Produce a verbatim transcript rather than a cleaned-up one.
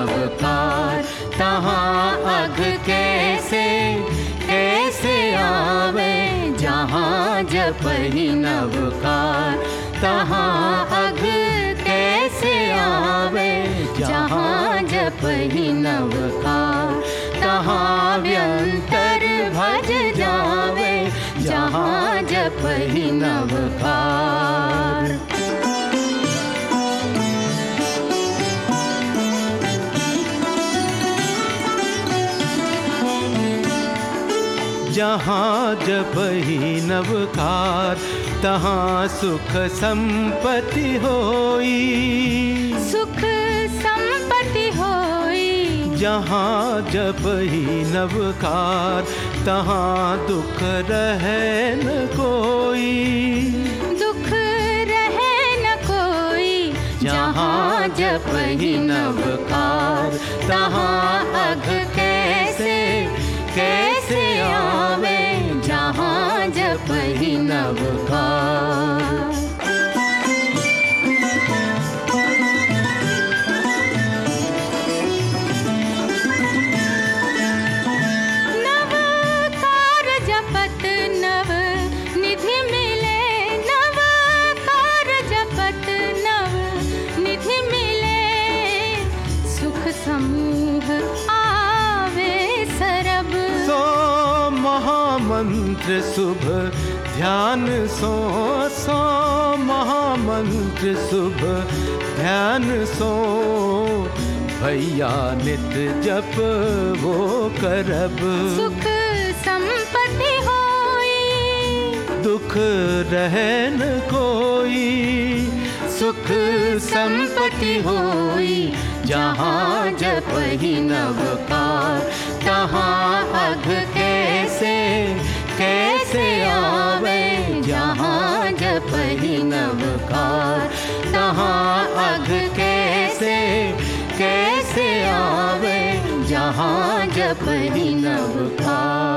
नवकार। तहाँ अघ कैसे कैसे आवे, जहाँ जपहि नवकार। तहाँ अघ कैसे आवे, जहाँ जपहि नवकार। तहाँ व्यंतर भज जावे, जहाँ जपहि नवकार। जहाँ जपहि नवकार, तहाँ सुख संपत्ति होई। सुख संपत्ति होई। जहाँ जपहि नवकार, तहाँ दुख रहे न कोई। दुख रहे न कोई। जहाँ जपहि नवकार, तहाँ अघ कैसे कैसे आवे, जहाँ जपहि नवकार। नवकार जपत नव निधि मिले। नवकार जपत नव निधि मिले। सुख समूह आवे सरब। सो महामंत्र शुभ ध्यान सो, सो महामंत्र शुभ ध्यान सो। भैया नित जप वो करब। सुख संपत्ति होई। दुख रहे न कोई। सुख संपत्ति होई। जहाँ जपहि नवकार, तहाँ अघ कैसे कैसे आवे, जहाँ जपहि नवकार। तहाँ अघ कैसे कैसे आवे, जहाँ जपहि नवकार।